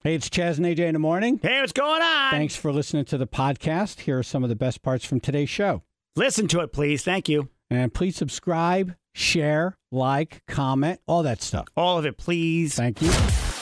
Hey, it's Chaz and AJ in the morning. Hey, what's going on? Thanks for listening to the podcast. Here are some of the best parts from today's show. Listen to it, please. Thank you. And please subscribe, share, like, comment, all that stuff. All of it, please. Thank you.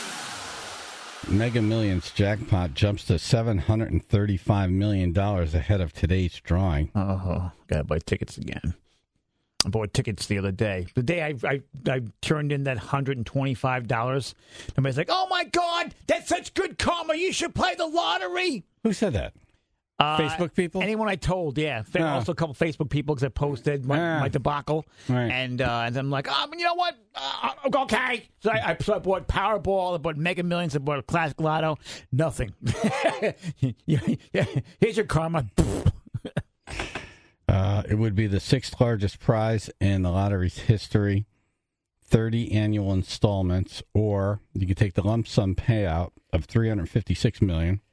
Mega Millions jackpot jumps to $735 million ahead of today's drawing. Oh, gotta buy tickets again. I bought tickets the other day. The day I turned in that $125. Everybody's like, "Oh my God, that's such good karma! You should play the lottery." Who said that? Facebook people? Anyone I told, yeah. Also a couple Facebook people because I posted my debacle. Right. And I'm like, you know what? Okay. So I bought Powerball, I bought Mega Millions, I bought Classic Lotto. Nothing. Here's your karma. It would be the sixth largest prize in the lottery's history, 30 annual installments, or you could take the lump sum payout of $356 million.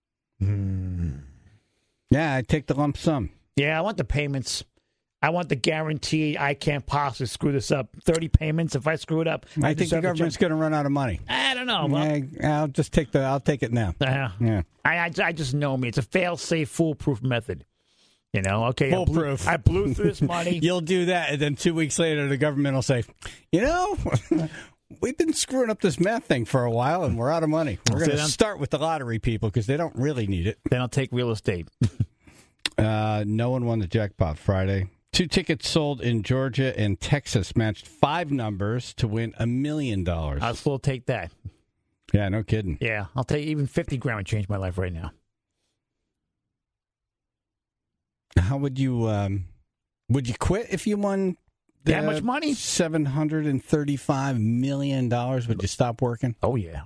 Yeah, I'd take the lump sum. Yeah, I want the payments. I want the guarantee I can't possibly screw this up. 30 payments. If I screw it up, I think the government's going to run out of money. I don't know. Well, I'll just take I'll take it now. Yeah. I just know me. It's a fail-safe, foolproof method. You know, okay. Foolproof. I blew through this money. You'll do that, and then 2 weeks later, the government will say, we've been screwing up this math thing for a while, and we're out of money. We're going to start with the lottery people because they don't really need it. Then I'll take real estate. No one won the jackpot Friday. 2 tickets sold in Georgia and Texas matched 5 numbers to win $1 million. I'll still take that. Yeah, no kidding. Yeah, I'll take even 50 grand would change my life right now. How would you quit if you won that much money? $735 million. Would you stop working? Oh, yeah.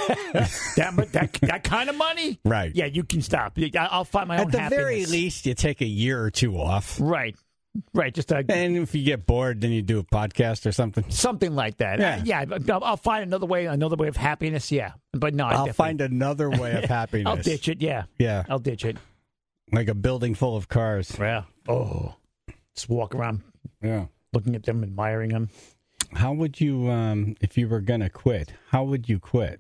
that kind of money? Right. Yeah, you can stop. I'll find my own happiness. At the very least, you take a year or 2 off. Right. Just and if you get bored, then you do a podcast or something. Something like that. Yeah. I'll find another way of happiness. Yeah, but no, I'll find another way of happiness. I'll ditch it. Yeah. I'll ditch it. Like a building full of cars. Yeah. Oh, just walk around. Yeah. Looking at them, admiring them. How would you, if you were going to quit, how would you quit?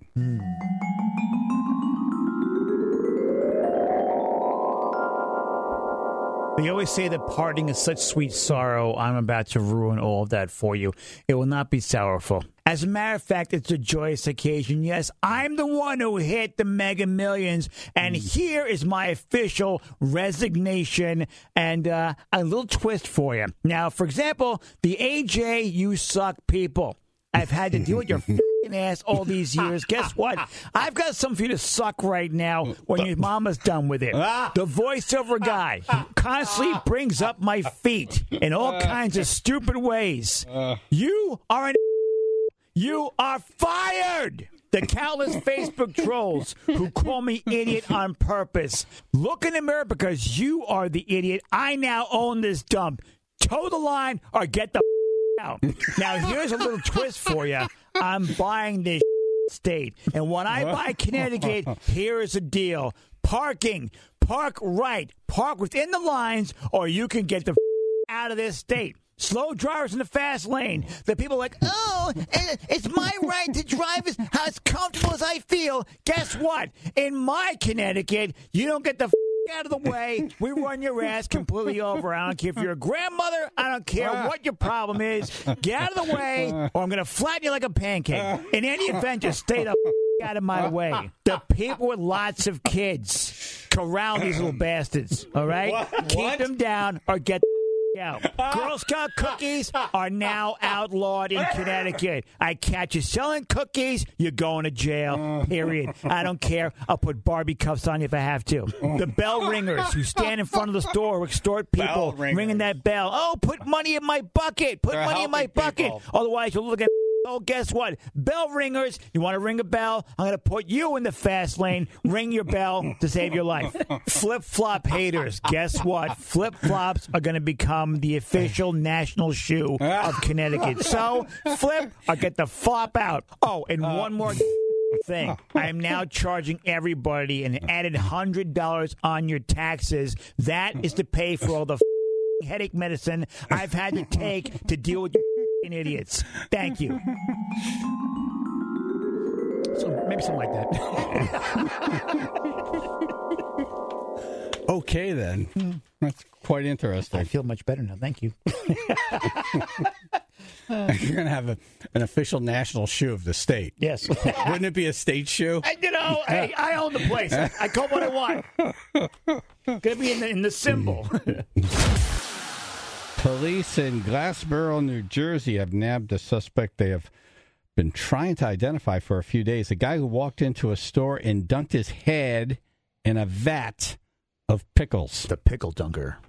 They always say that parting is such sweet sorrow. I'm about to ruin all of that for you. It will not be sorrowful. As a matter of fact, it's a joyous occasion. Yes, I'm the one who hit the Mega Millions, and here is my official resignation and a little twist for you. Now, for example, the AJ You Suck people. I've had to deal with your f***ing ass all these years. Guess what? I've got something for you to suck right now when your mama's done with it. The voiceover guy constantly brings up my feet in all kinds of stupid ways. You are You are fired! The countless Facebook trolls who call me idiot on purpose. Look in the mirror because you are the idiot. I now own this dump. Toe the line or get the out. Now, here's a little twist for you. I'm buying this state. And when I buy Connecticut, here is a deal. Parking. Park right. Park within the lines, or you can get the out of this state. Slow drivers in the fast lane. The people are like, oh, it's my right to drive as comfortable as I feel. Guess what? In my Connecticut, you don't get the out of the way. We run your ass completely over. I don't care if you're a grandmother. I don't care what your problem is. Get out of the way, or I'm going to flatten you like a pancake. In any event, just stay the out of my way. The people with lots of kids. Corral these little bastards, all right? Keep them down or get out. Girl Scout cookies are now outlawed in Connecticut. I catch you selling cookies, you're going to jail, period. I don't care. I'll put Barbie cuffs on you if I have to. The bell ringers who stand in front of the store, extort people, ringing that bell. Oh, put money in my bucket. Put money in my bucket. People. Otherwise, you'll look at oh, guess what? Bell ringers, you want to ring a bell? I'm going to put you in the fast lane. Ring your bell to save your life. Flip-flop haters, guess what? Flip-flops are going to become the official national shoe of Connecticut. So, flip or get the flop out. Oh, and one more thing. I am now charging everybody an added $100 on your taxes. That is to pay for all the headache medicine I've had to take to deal with you idiots. Thank you. So maybe something like that. Okay, then. That's quite interesting. I feel much better now. Thank you. You're going to have an official national shoe of the state. Yes. Wouldn't it be a state shoe? I own the place. I call what I want. Going to be in the symbol. Police in Glassboro, New Jersey have nabbed a suspect they have been trying to identify for a few days. A guy who walked into a store and dunked his head in a vat of pickles. The pickle dunker.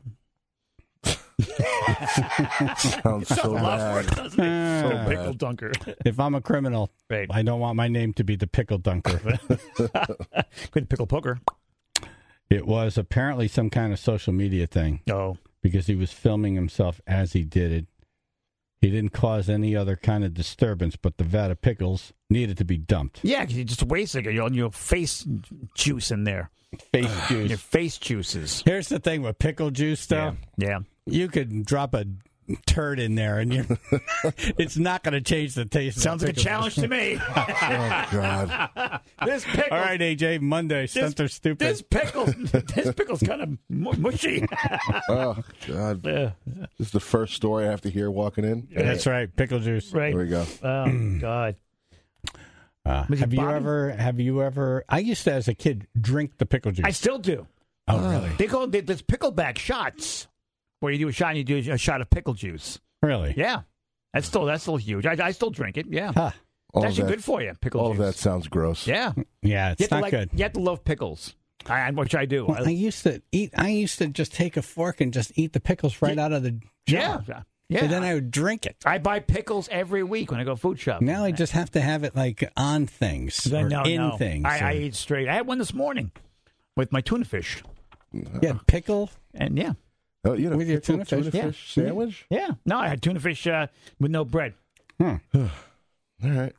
Sounds so bad. Doesn't it? So Pickle bad. dunker. If I'm a criminal, Right. I don't want my name to be the pickle dunker. Good pickle poker. It was apparently some kind of social media thing Oh. because he was filming himself as he did it. He didn't cause any other kind of disturbance, but the vat of pickles needed to be dumped. Yeah, because you just wasting it. Your face juice in there. Face juice. Your face juices. Here's the thing with pickle juice, though. Yeah. You could drop a turd in there, and it's not going to change the taste. Sounds of like a challenge to me. Oh, God. This pickle. All right, AJ, Monday, Center Stupid. This pickle's kind of mushy. Oh, God. Yeah. This is the first story I have to hear walking in. That's right, pickle juice. Right. There we go. Oh, God. Was it Have Bobby? you ever, I used to, as a kid, drink the pickle juice. I still do. Oh, really? They call it there's pickleback shots, where you do a shot and you do a shot of pickle juice. Really? Yeah. That's still huge. I still drink it. Yeah. Huh. All It's of actually that, good for you, pickle all juice. of that sounds gross. Yeah. Yeah, it's not good. You have to love pickles, which I do. Well, I used to just take a fork and just eat the pickles right out of the jar. Yeah. And then I would drink it. I buy pickles every week when I go food shopping. Now I just have to have it like on things or in things. I eat straight. I had one this morning with my tuna fish. Yeah, pickle. And yeah. Oh, you know, With your pickle tuna fish? fish sandwich? Yeah. No, I had tuna fish with no bread. All right.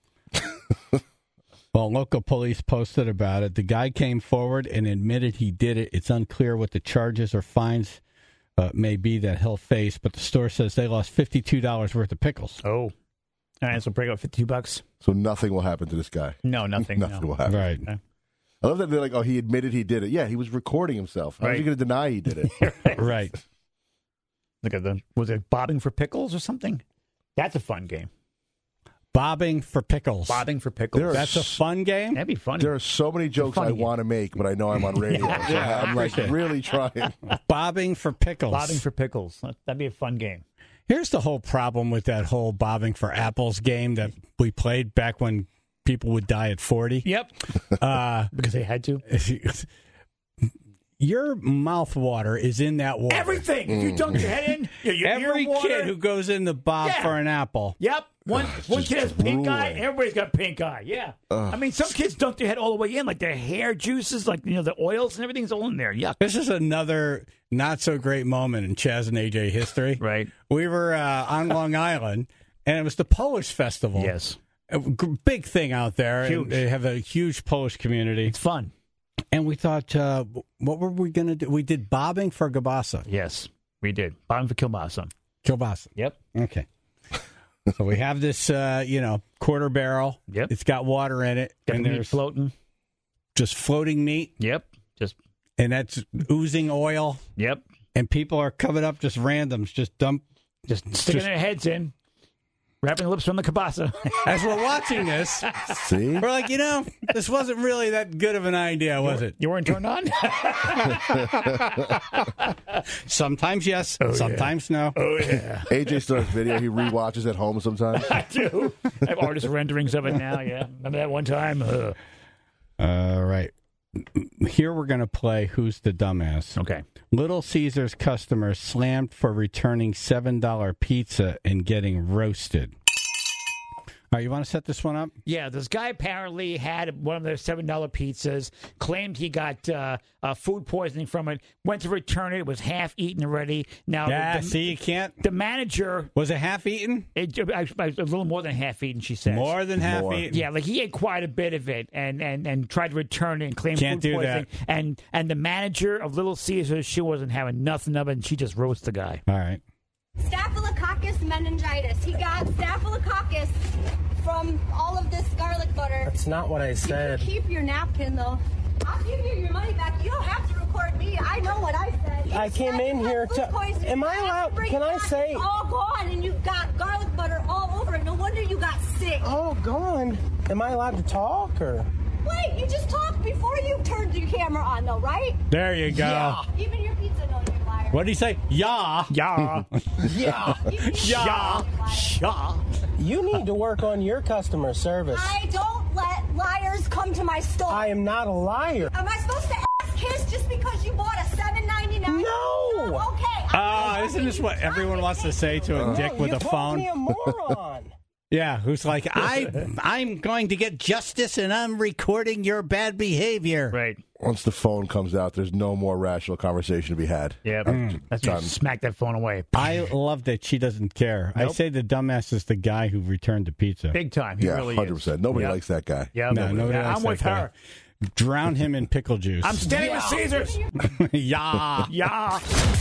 Well, local police posted about it. The guy came forward and admitted he did it. It's unclear what the charges or fines may be that he'll face, but the store says they lost $52 worth of pickles. Oh. All right, so break up $52. So nothing will happen to this guy. No, nothing. Nothing no. will happen. Right. I love that they're like, oh, he admitted he did it. Yeah, he was recording himself. How was he Right. going to deny he did it? Right. Look at was it bobbing for pickles or something? That's a fun game. Bobbing for pickles. Bobbing for pickles. There are That's a fun game? That'd be funny. There are so many jokes I funny game. want to make, but I know I'm on radio. So I'm like really trying. Bobbing for pickles. Bobbing for pickles. That'd be a fun game. Here's the whole problem with that whole bobbing for apples game that we played back when people would die at 40. Yep. Because they had to. Your mouth water is in that water. Everything. If you dunk your head in, Every your water, kid who goes in the bob Yeah. for an apple. Yep. One kid has pink eye. grueling. Everybody's got pink eye. Yeah. I mean, some kids dunk their head all the way in, like their hair juices, like the oils and everything's all in there. Yuck. This is another not so great moment in Chaz and AJ history. Right. We were on Long Island, and it was the Polish Festival. Yes. A big thing out there. Huge. And they have a huge Polish community. It's fun. And we thought, what were we going to do? We did bobbing for kielbasa. Yes, we did. Bobbing for kielbasa. Kielbasa. Yep. Okay. So we have this, quarter barrel. Yep. It's got water in it. Got and the meat there's floating. just floating meat. Yep. And that's oozing oil. Yep. And people are coming up just randoms, just Sticking their heads in, wrapping lips from the kielbasa. As we're watching this, See? we're like, this wasn't really that good of an idea, was it? You weren't turned on? Sometimes yes, sometimes no. Oh, yeah. AJ still has video he rewatches at home sometimes. I do. I have artist renderings of it now, yeah. Remember that one time? All right. Here we're going to play Who's the Dumbass. Okay. Little Caesars customers slammed for returning $7 pizza and getting roasted. All right, you want to set this one up? Yeah, this guy apparently had one of their $7 pizzas, claimed he got food poisoning from it, went to return it, it was half eaten already. Now, See, you can't. the manager, Was it half eaten? a little more than half eaten, she says. More than half More. eaten? Yeah, like he ate quite a bit of it and tried to return it and claim Can't food do poisoning. that. And the manager of Little Caesars, she wasn't having nothing of it, and she just roasted the guy. All right. Staphylococcus meningitis. He got staphylococcus from all of this garlic butter. That's not what I said. You can keep your napkin, though. I'll give you your money back. You don't have to record me. I know what I said. I came in here to... Am I allowed... Can I say... It's all gone, and you've got garlic butter all over it. No wonder you got sick. Oh, gone. Am I allowed to talk, or... Wait, you just talked before you turned your camera on, though, right? There you go. Yeah. Even your pizza knows you're a liar. What did he say? Yeah. Yeah. Yeah. Yeah. Yeah. You need to work on your customer service. I don't let liars come to my store. I am not a liar. Am I supposed to ask kiss just because you bought a $7.99? No. Okay. Isn't this what everyone wants to say to a dick with you a called phone? me a moron. Yeah, who's like, I'm going to get justice and I'm recording your bad behavior. Right. Once the phone comes out, there's no more rational conversation to be had. Yeah. That's Done. just smack that phone away. I love that she doesn't care. I Nope. say the dumbass is the guy who returned the pizza. Big time. He Yeah, really 100%. is. Nobody Yep. likes that guy. Yeah, No, nobody yeah, likes I'm that with guy. her. Drown him in pickle juice. I'm standing with Caesars. yeah. Yeah.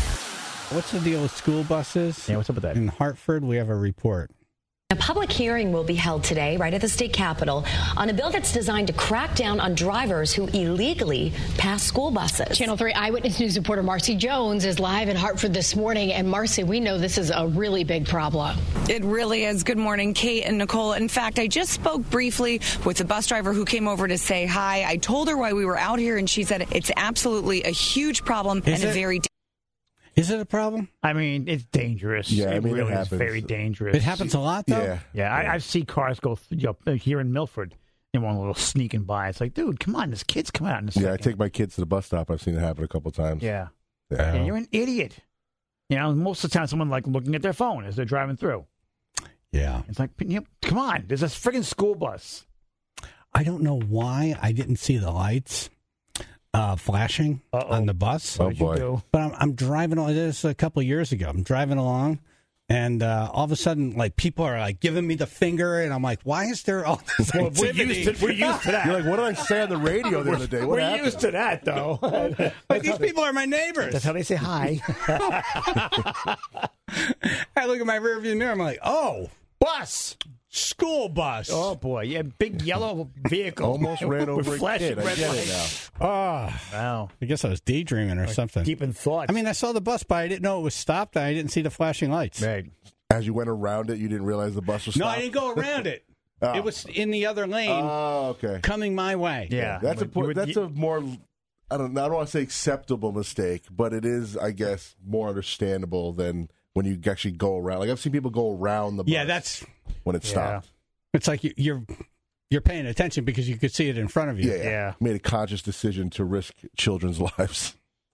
What's the deal with school buses? Yeah, what's up with that? In Hartford, we have a report. A public hearing will be held today, right at the state capitol, on a bill that's designed to crack down on drivers who illegally pass school buses. Channel 3 Eyewitness News reporter Marcy Jones is live in Hartford this morning. And Marcy, we know this is a really big problem. It really is. Good morning, Kate and Nicole. In fact, I just spoke briefly with the bus driver who came over to say hi. I told her why we were out here, and she said it's absolutely a huge problem Is and a it? very Is it a problem? I mean, it's dangerous. Yeah, I mean, it really is happens. very dangerous. It happens a lot, though? Yeah. Yeah, I see cars go here in Milford. And one little sneaking by. It's like, dude, come on, this kid's coming out in a second. Yeah, I take my kids to the bus stop. I've seen it happen a couple times. Yeah. Yeah. Yeah, you're an idiot. You know, most of the time, someone like looking at their phone as they're driving through. Yeah. It's like, come on, there's a friggin' school bus. I don't know why I didn't see the lights flashing on the bus. Oh, What did you boy. do? But I'm driving along. This a couple of years ago. I'm driving along, and all of a sudden, like, people are like giving me the finger, and I'm like, why is there all this Well, activity? we're used to that. You're like, what did I say on the radio the other day? What We're happened? used to that, though. Like, these people are my neighbors. That's how they say hi. I look at my rearview mirror. I'm like, oh, Bus. school bus. Oh, boy. Yeah, big yellow vehicle. Almost ran With over a flashing kid. I red get it lights. now. Oh, Wow. I guess I was daydreaming or something. Deep in thought. I mean, I saw the bus, but I didn't know it was stopped. And I didn't see the flashing lights. right. As you went around it, you didn't realize the bus was No, stopped? I didn't go around it. Oh. It was in the other lane, Oh, okay. coming my way. Yeah. That's But you would- a more, I don't want to say acceptable mistake, but it is, I guess, more understandable than when you actually go around. Like, I've seen people go around the bus Yeah, that's. when it's stopped. It's like you're paying attention because you could see it in front of you. Yeah. Made a conscious decision to risk children's lives.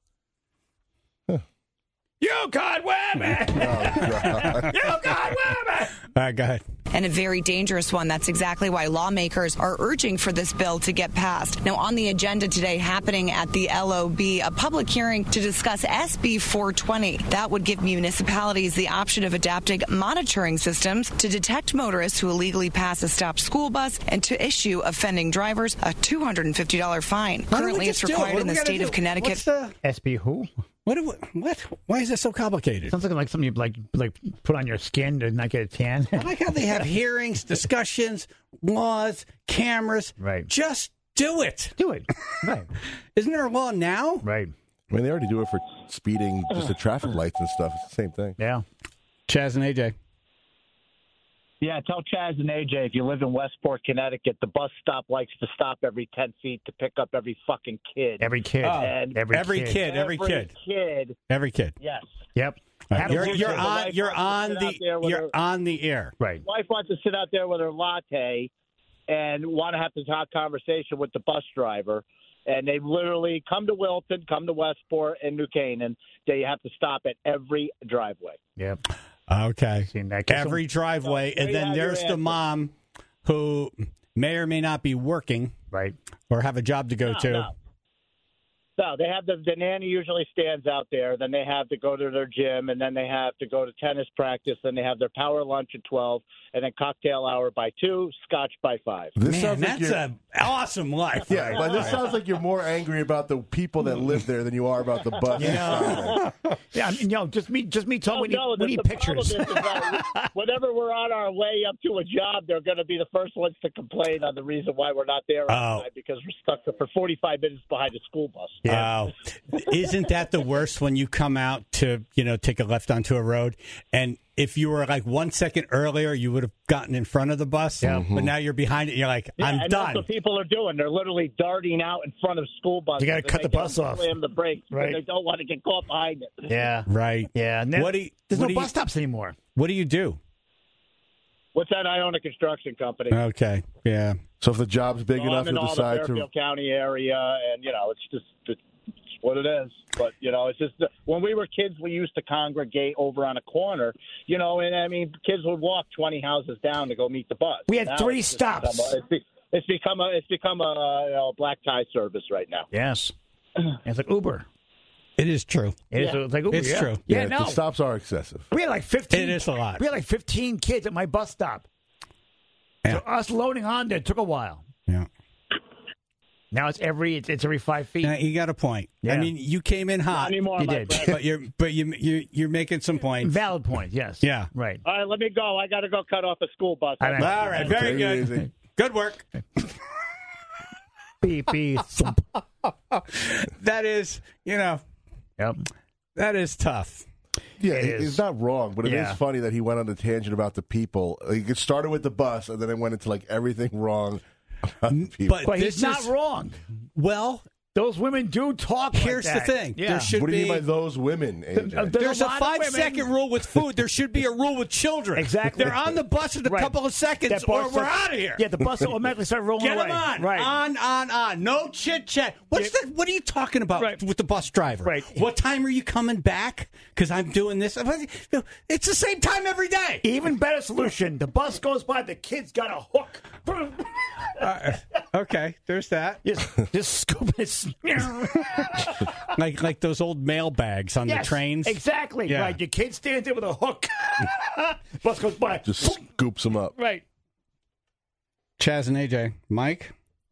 You got women! Oh, God. You got women! All right, go ahead. and a very dangerous one. That's exactly why lawmakers are urging for this bill to get passed. Now, on the agenda today, happening at the LOB, a public hearing to discuss SB 420. That would give municipalities the option of adapting monitoring systems to detect motorists who illegally pass a stopped school bus and to issue offending drivers a $250 fine. Why don't we Currently, it's just do it? required What in do the we gotta state of do? Connecticut. What's the, SB who? what? Why is this so complicated? Sounds like something you like put on your skin to not get a tan. I like how they have hearings, discussions, laws, cameras. Right. Just do it. Do it. Right. Isn't there a law now? Right. I mean, they already do it for speeding, just the traffic lights and stuff. It's the same thing. Yeah. Chaz and AJ. Yeah, tell Chaz and AJ if you live in Westport, Connecticut, the bus stop likes to stop every 10 feet to pick up every fucking kid. Every kid. And Every kid. Every kid. Yes. Yep. Right. Have a You're kid. on the air. Right. Wife wants to sit out there with her latte and want to have this hot conversation with the bus driver. And they literally come to Wilton, come to Westport and New Canaan. They have to stop at every driveway. Yep. Okay. Seen that. Every driveway, So and they then have your there's the answer. mom who may or may not be working Right. or have a job to go to. No. No, they have the nanny usually stands out there. Then they have to go to their gym, and then they have to go to tennis practice. Then they have their power lunch at 12, and then cocktail hour by 2, scotch by 5. Man, that's an awesome life. Yeah, but this sounds like you're more angry about the people that live there than you are about the bus. Yeah, I mean, just me talking. We need the pictures. problem is that whenever we're on our way up to a job, they're going to be the first ones to complain on the reason why we're not there on time because we're stuck for 45 minutes behind a school bus. Yeah. Isn't that the worst when you come out to, take a left onto a road, and if you were like 1 second earlier, you would have gotten in front of the bus, but now you're behind it. You're like, I'm and done. That's what people are doing. They're literally darting out in front of school buses. You got to cut the bus off. Slam the brakes, right? They don't want to get caught behind it. Yeah, right. Yeah. There's no bus stops anymore. What do you do? What's that? I own a construction company. Okay, yeah. So if the job's big enough, I'm in you'll all the decide Fairfield County area, and it's what it is. But it's just when we were kids, we used to congregate over on a corner. And I mean, kids would walk 20 houses down to go meet the bus. We had now 3 stops. It's become a black tie service right now. Yes, it's like Uber. It is true. It's like Uber. It's true. Yeah, the stops are excessive. We had like 15. It is a lot. We had like 15 kids at my bus stop. Yeah. So us loading on there took a while. Yeah. Now it's every 5 feet. Now, you got a point. Yeah. I mean, you came in hot. Not anymore, You my did. friend. But you're making some points. Valid point. Yes. Yeah. Right. All right, let me go. I got to go cut off a school bus. All right. All right. Very Take it good. easy. Good work. Beep beep. Thump. That is, Yep. that is tough. Yeah, It he's is. not wrong, but it is Yeah. funny that he went on a tangent about the people. It started with the bus, and then it went into like everything wrong about the people. But This he's not is- wrong. Well, Those women do talk. here's like the that. thing. Yeah. There should What do you be. mean by those women, AJ? There's a lot of 5-second women- rule with food. There should be a rule with children. Exactly. They're on the bus in a Right. couple of seconds, That bar or we're starts- out of here. Yeah, the bus will automatically start rolling Get away. them on. Right. On. No chit chat. What are you talking about Right. with the bus driver? Right. What time are you coming back? Because I'm doing this. It's the same time every day. Even better solution. The bus goes by. The kid's got a hook. Okay, there's that. Just scoop it. Like those old mail bags on the trains. Exactly. Yeah. Right. Your kid stands there with a hook. Bus goes by. Just scoops them up. Right. Chaz and AJ. Mike?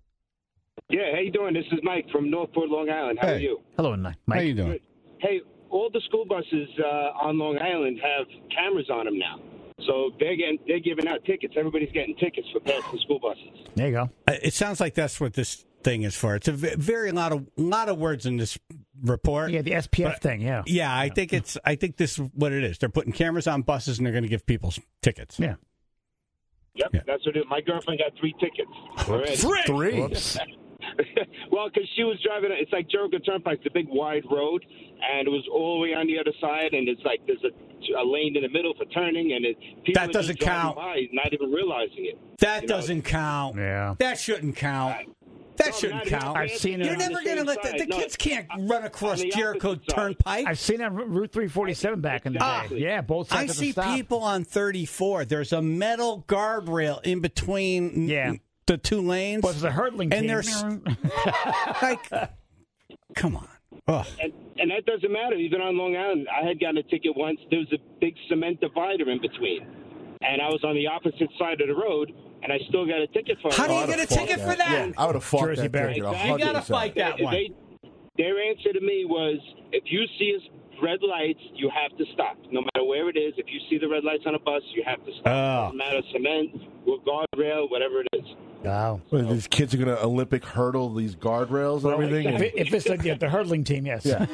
Yeah, how you doing? This is Mike from Northport, Long Island. How are you? Hello, Mike. How you doing? Hey, all the school buses on Long Island have cameras on them now. So they're giving out tickets. Everybody's getting tickets for passing school buses. There you go. It sounds like that's what this thing is for. It's a very lot of words in this report. Yeah, the SPF thing. Yeah. Yeah, I think this is what it is. They're putting cameras on buses and they're going to give people tickets. Yeah. Yep, that's what it is. My girlfriend got 3 tickets already. 3? Whoops. Well, because she was driving, it's like Jericho Turnpike, the big wide road, and it was all the way on the other side, and it's like there's a lane in the middle for turning, and people That are doesn't just driving count. by, not even realizing it. That doesn't count. Yeah. That shouldn't count. That shouldn't count. I've seen it You're on never the going to same let the side. No, kids can't run across on the Jericho opposite side. Turnpike. I've seen it on Route 347 back in the day. Yeah, both I sides of the see stop. people on 34. There's a metal guardrail in between the 2 lanes. But it's a hurdling and team. there's like, come on. Ugh. And that doesn't matter. Even on Long Island, I had gotten a ticket once. There was a big cement divider in between. And I was on the opposite side of the road, and I still got a ticket for it. How do you get a ticket for that? Yeah, I would have fought Jersey that Barry. ticket. You got to 100%. fight that one. Their answer to me was, if you see red lights, you have to stop. No matter where it is, if you see the red lights on a bus, you have to stop. Oh. Doesn't matter, cement, guardrail, whatever it is. Wow. Well, these kids are going to Olympic hurdle these guardrails and everything. If it's the hurdling team, yes. Yeah,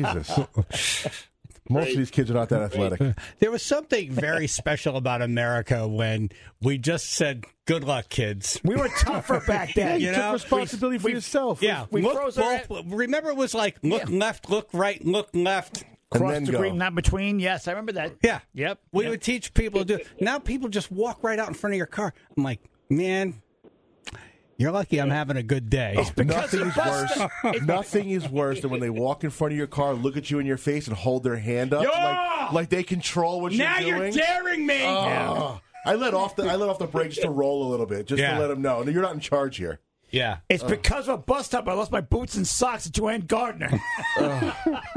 Jesus. Most of these kids are not that athletic. There was something very special about America when we just said, good luck, kids. We were tougher back then. You took responsibility for yourself. Yeah. We look froze both. Remember, it was like, look left, look right, look left. And Cross then the go. green, not between. Yes, I remember that. Yeah. Yep. We would teach people to do it. Now people just walk right out in front of your car. I'm like, man, you're lucky I'm having a good day. Nothing is worse. Nothing is worse than when they walk in front of your car, look at you in your face, and hold their hand up like they control what now you're doing. you're daring me. Oh. I let off the brakes to roll a little bit just to let them know. No, you're not in charge here. Yeah. It's because of a bus stop I lost my boots and socks at Joanne Gardner. All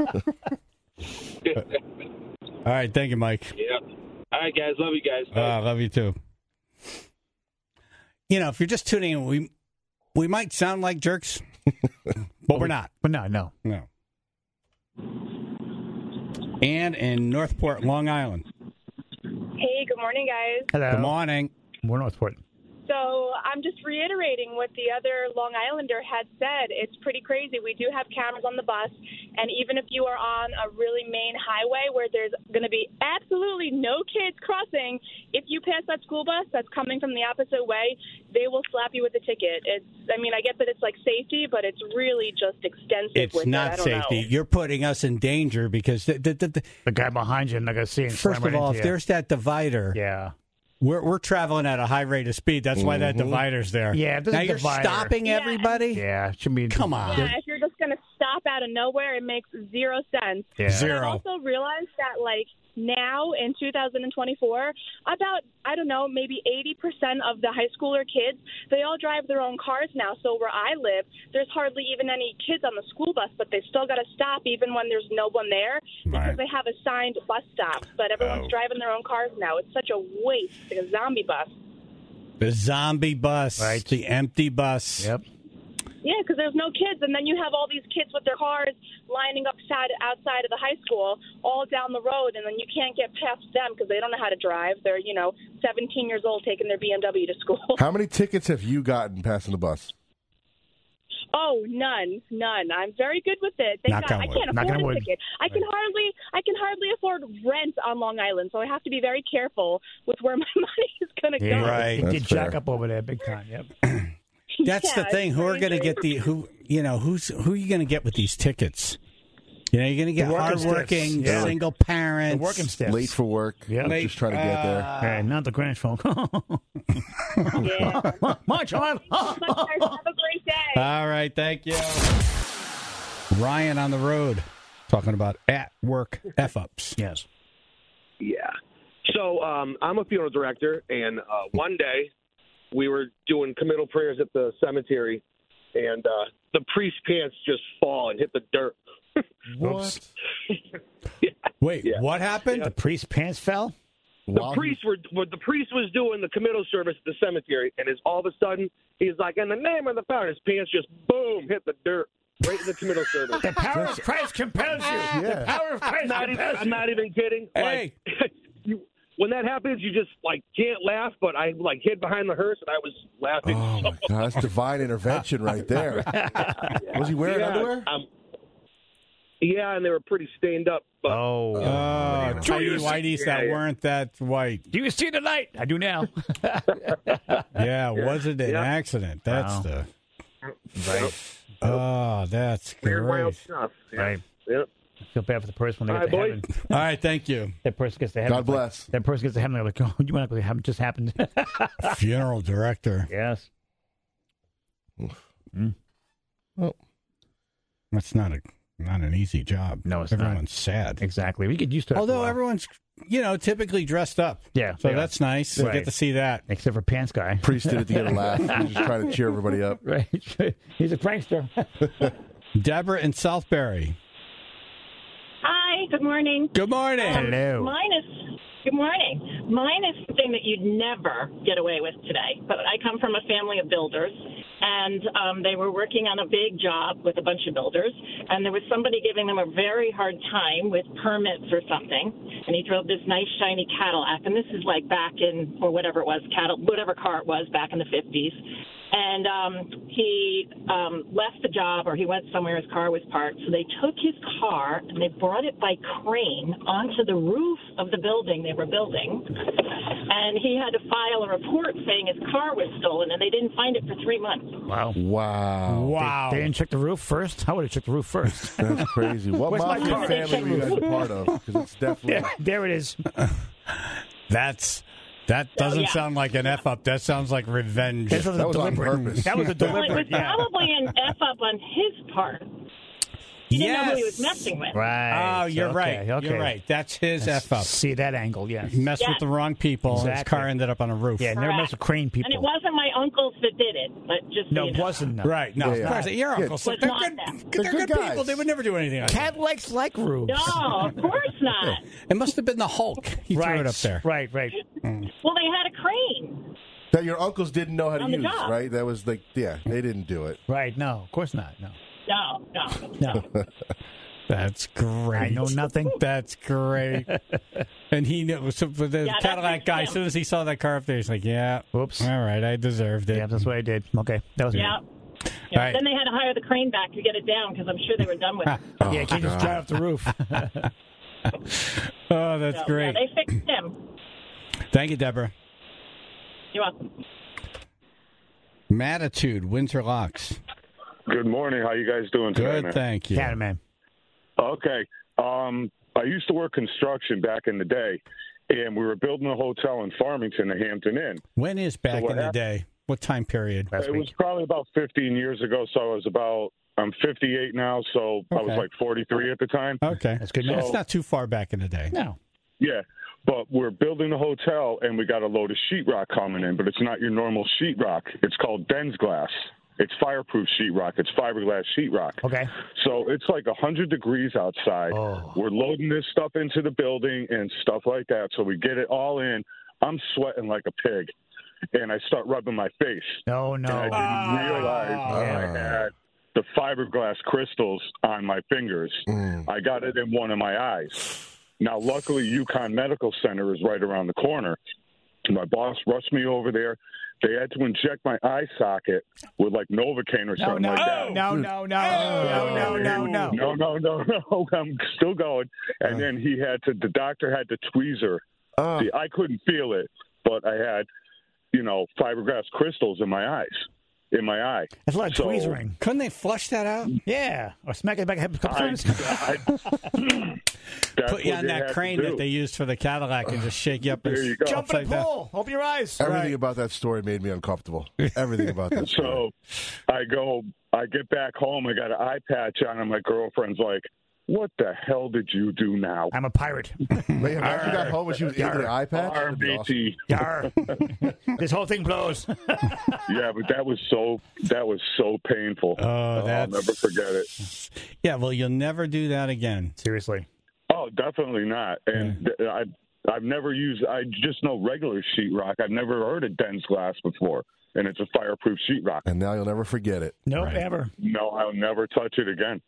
right. Thank you, Mike. Yeah. All right, guys. Love you guys. Love you too. You know, if you're just tuning in, we might sound like jerks, but we're not. But no. Ann in Northport, Long Island. Hey, good morning, guys. Hello. Good morning. We're Northport. So I'm just reiterating what the other Long Islander had said. It's pretty crazy. We do have cameras on the bus, and even if you are on a really main highway where there's going to be absolutely no kids crossing, if you pass that school bus that's coming from the opposite way, they will slap you with a ticket. I get that it's like safety, but it's really just extensive. It's not safety. You're putting us in danger because the guy behind you, I'm not going to see him. First of all, if there's that divider, yeah. We're traveling at a high rate of speed. That's why that divider's there. Yeah, now you're stopping everybody? Yeah, it should be. Come on. Yeah, if you're just going to stop out of nowhere, it makes zero sense. Yeah. Zero. I also realized that, now in 2024, about, maybe 80% of the high schooler kids, they all drive their own cars now. So where I live, there's hardly even any kids on the school bus, but they still got to stop even when there's no one there because they have assigned bus stops. But everyone's driving their own cars now. It's such a waste, like a zombie bus. The zombie bus, right? The empty bus. Yep. Yeah, because there's no kids, and then you have all these kids with their cars lining up outside of the high school, all down the road, and then you can't get past them because they don't know how to drive. They're, 17 years old taking their BMW to school. How many tickets have you gotten passing the bus? Oh, none. I'm very good with it. Thank God. I can't afford a ticket. I can hardly afford rent on Long Island, so I have to be very careful with where my money is going to go. Right. It did jack up over there big time. Yep. That's the thing. Who are going to get who are you going to get with these tickets? You're going to get hardworking, single parents, the working stiffs, late for work. Yeah, just trying to get there. Hey, not the Greenwich folk. Yeah. My child. Have a great day. All right, thank you. Ryan on the road talking about at work f-ups. Yes. Yeah. So I'm a funeral director, and one day we were doing committal prayers at the cemetery, and the priest's pants just fall and hit the dirt. What? Wait, what happened? Yeah. The priest's pants fell? The priest was doing the committal service at the cemetery, and all of a sudden he's like, "In the name of the Father," his pants just boom hit the dirt right in the committal service. The power of Christ compels you. Yeah. The power of Christ compels you. I'm not even kidding. Hey. When that happens, you just can't laugh. But I hid behind the hearse and I was laughing. Oh my God, that's divine intervention right there. Was he wearing underwear? Yeah, and they were pretty stained up. But, tidy whiteys that weren't that white. Do you see the light? I do now. Was it an accident? That's the right. Oh, that's weird, wild great. stuff. Yeah. Right. Yep. I feel bad for the person when they get to heaven. All right, thank you. That person gets to heaven. God bless. That person gets to heaven. They're like, "Oh, you want to have just happened?" Funeral director. Yes. Well, that's not an easy job. No, it's everyone's sad. Exactly. We get used to it. Although everyone's, typically dressed up. Yeah. So that's nice. Right. We get to see that. Except for Pants Guy. Priest did it to get a laugh. He's just trying to cheer everybody up. Right. He's a prankster. Deborah in Southbury. Hi. Good morning. Good morning. Hello. Good morning. Mine is something that you'd never get away with today. But I come from a family of builders, and they were working on a big job with a bunch of builders, and there was somebody giving them a very hard time with permits or something, and he drove this nice, shiny Cadillac, and this is like back in, or whatever it was, whatever car it was back in the 50s. And he left the job, or he went somewhere his car was parked. So they took his car and they brought it by crane onto the roof of the building they were building. And he had to file a report saying his car was stolen, and they didn't find it for 3 months. Wow. They didn't check the roof first? I would have checked the roof first. That's crazy. What mafia family were you guys a part of? Because it's definitely... Yeah, there it is. That doesn't sound like an F-up. That sounds like revenge. That was on purpose. That was a deliberate, Well, it was probably an F-up on his part. He didn't know who he was messing with. Right. Oh, you're right. Okay. You're right. That's his F up. See that angle, yes. He messed with the wrong people. Exactly. His car ended up on a roof. Yeah, never mess with crane people. And it wasn't my uncles that did it, but just No, so it you know. wasn't. No. Right. No, Yeah, of course. yeah. Your Yeah, uncles. was They're not good, them. they're good people. They would never do anything like that. Cadillacs like roofs. No, of course not. It must have been the Hulk. He threw it up there. Right. Well, they had a crane. That your uncles didn't know how to On the use, job. right? That was like, yeah, they didn't do it. Right. No, of course not. No. No. That's great. I know nothing. That's great. And he knew. So for the Yeah, Cadillac that's guy, him. as soon as he saw that car up there, he's like, "Yeah, Whoops. all right, I deserved it." Yeah, that's what I did. Okay, that was Yeah. me. Yeah. Right. Then they had to hire the crane back to get it down because I'm sure they were done with it. Yeah, you can't just drive off the roof. Oh, that's So, great. Yeah, they fixed him. Thank you, Deborah. You're welcome. Matitude, Windsor Locks. Good morning. How you guys doing today, Good, man? thank you. Cattleman. Okay. I used to work construction back in the day, and we were building a hotel in Farmington, the Hampton Inn. When is back what in the happened- day? What time period? It was probably about 15 years ago, so I'm 58 now, so I was Okay. like 43 at the time. Okay, That's good. That's not too far back in the day. No. Yeah, but we're building a hotel, and we got a load of sheetrock coming in, but it's not your normal sheetrock. It's called Den's glass. It's fireproof sheetrock. It's fiberglass sheetrock. Okay. So it's like 100 degrees outside. Oh. We're loading this stuff into the building and stuff like that. So we get it all in. I'm sweating like a pig, and I start rubbing my face. No. And I didn't realize I had the fiberglass crystals on my fingers. I got it in one of my eyes. Now, luckily, UConn Medical Center is right around the corner. My boss rushed me over there. They had to inject my eye socket with like Novocaine or something like that. No. No. I'm still going. And then the doctor had to tweezer. See, I couldn't feel it, but I had, fiberglass crystals in my eyes, in my eye. That's a lot of tweezering. Couldn't they flush that out? Yeah. Or smack it back a couple times. Put you on that crane that they used for the Cadillac and just shake you up. There you go. Jump in the pool. Open your eyes. Everything about that story made me uncomfortable. Everything about that story. So I get back home. I got an eye patch on, and my girlfriend's like, "What the hell did you do now?" I'm a pirate. Wait, imagine you got home and she was into the eye patch? That'd be RBT. Yar. This whole thing blows. Yeah, but that was so painful. I'll never forget it. Yeah, well, you'll never do that again. Seriously. Oh, definitely not. And I've never used. I just know regular sheetrock. I've never heard of Den's glass before, and it's a fireproof sheetrock. And now you'll never forget it. No, ever. No, I'll never touch it again.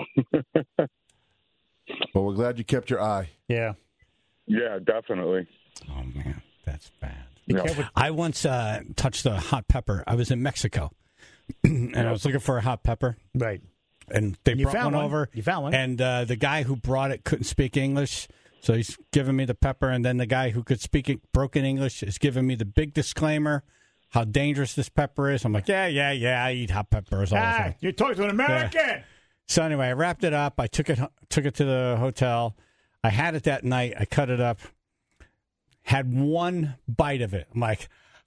Well, we're glad you kept your eye. Yeah. Yeah, definitely. Oh man, that's bad. Yeah. I once touched a hot pepper. I was in Mexico, and I was looking for a hot pepper. Right. And they You brought found one one. over. You found one. And the guy who brought it couldn't speak English, so he's giving me the pepper. And then the guy who could speak broken English is giving me the big disclaimer, how dangerous this pepper is. I'm like, yeah, I eat hot peppers all the time. You're talking to an American. Yeah. So anyway, I wrapped it up. I took it to the hotel. I had it that night. I cut it up. Had one bite of it. I'm like,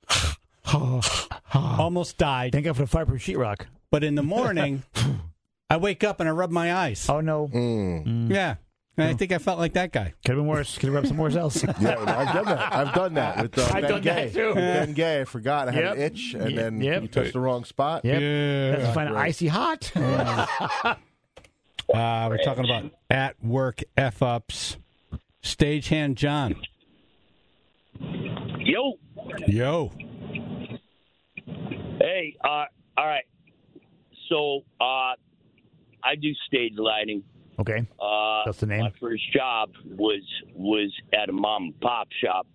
almost died. Thank God for the fireproof sheetrock. But in the morning, I wake up and I rub my eyes. Oh, no. Yeah. And I think I felt like that guy. Could have been worse. Could have rubbed somewhere else. Yeah, I've done that with I've Ben done Gay. that, too. With Ben Gay, I forgot I had an itch, and then you touched the wrong spot. Yep. Yeah. That's find it icy hot. We're talking about at work F-ups. Stagehand John. Yo. Hey, all right. So, I do stage lighting. Okay. That's the name. My first job was at a mom and pop shop,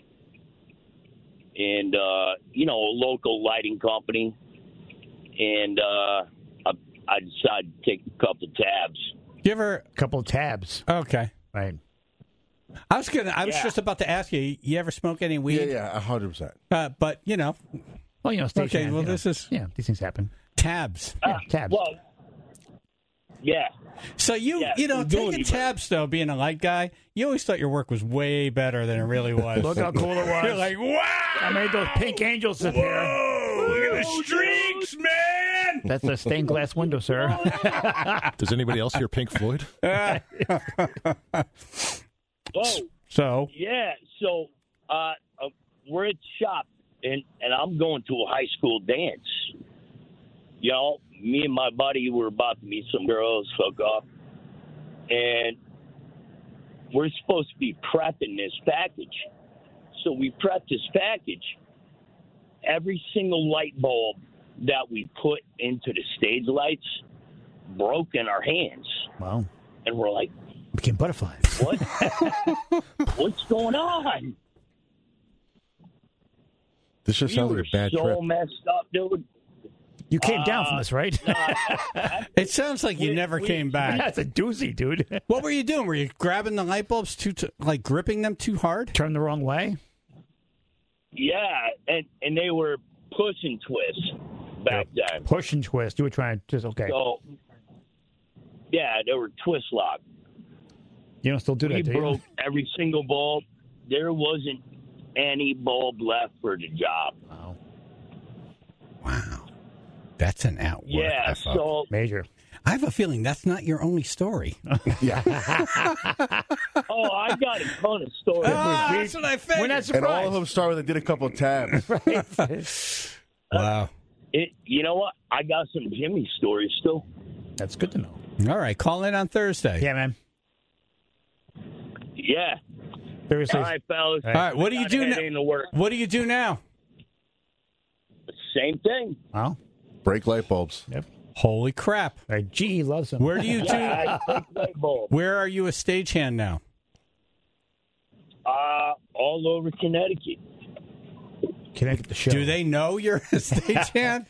and a local lighting company, and I decided to take a couple tabs. You ever couple of tabs? Okay. Right. I was just about to ask you. You ever smoke any weed? Yeah, 100%. But Well, stage okay. hand, Well, you know. this is these things happen. Tabs. Yeah, tabs. Well, yeah. So taking tabs though, being a light guy, you always thought your work was way better than it really was. Look how cool it was. You're like, wow! I made those pink angels appear. Look at the streaks, man! again. That's a stained glass window, sir. Does anybody else hear Pink Floyd? So we're at shop, and I'm going to a high school dance. You know, me and my buddy were about to meet some girls, hook up, and we're supposed to be prepping this package. So we prepped this package. Every single light bulb that we put into the stage lights broke in our hands. Wow. And we're like, became butterflies. What? What's going on? This just sounds like a bad so trip. messed up, dude. You came down from this, right? It sounds like you never came back. That's a doozy, dude. What were you doing? Were you grabbing the light bulbs like gripping them too hard? Turn the wrong way? Yeah, and they were push and twist back then. Push and twist. You were trying to just, okay. So, yeah, they were twist lock. You don't still do that, We do you? broke every single bulb. There wasn't any bulb left for the job. Wow. That's an outwork. Yeah, so major. I have a feeling that's not your only story. Yeah. Oh, I got a ton of stories. That's what I figured. We're not And surprised. all of them start with I did a couple of tabs. Wow. You know what? I got some Jimmy stories still. That's good to know. All right, call in on Thursday. Yeah, man. Yeah. Thursday. All right, fellas. All right, what do you do now? Into work. What do you do now? Same thing. Wow. Break light bulbs. Yep. Holy crap. G loves them. Where do you Yeah, I break light bulbs. Where are you a stagehand now? All over Connecticut. Connecticut the show. Do they know you're a stagehand?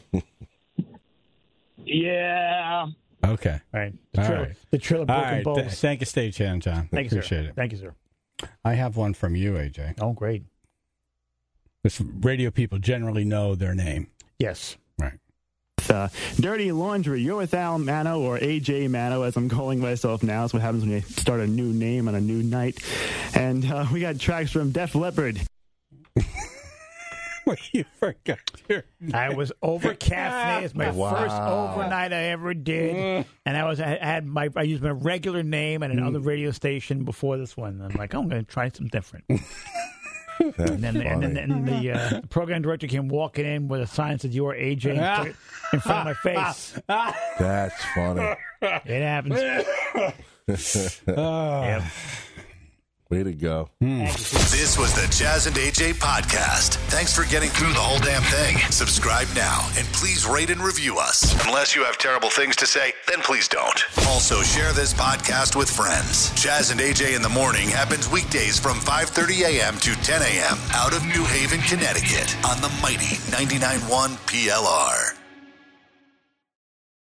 Yeah. Okay. All right. All right. The Triller All Broken right. Bulbs. Thank you, stagehand John. Thank you, Appreciate sir. it. Thank you, sir. I have one from you, AJ. Oh, great. Because radio people generally know their name. Yes. Right. Dirty Laundry. You're with Al Mano, or AJ Mano, as I'm calling myself now. That's what happens when you start a new name on a new night. And we got tracks from Def Leppard. You forgot your name. I was over caffeinated. It's my first overnight I ever did, and I used my regular name at another radio station before this one. I'm like, I'm going to try some different. And then the program director came walking in with a sign that said, "You are AJ," in front of my face. That's funny. It happens. Yep. Way to go. This was the Jazz and AJ podcast. Thanks for getting through the whole damn thing. Subscribe now and please rate and review us. Unless you have terrible things to say, then please don't. Also, share this podcast with friends. Jazz and AJ in the Morning happens weekdays from 5:30 a.m. to 10 a.m. out of New Haven, Connecticut on the mighty 99.1 PLR.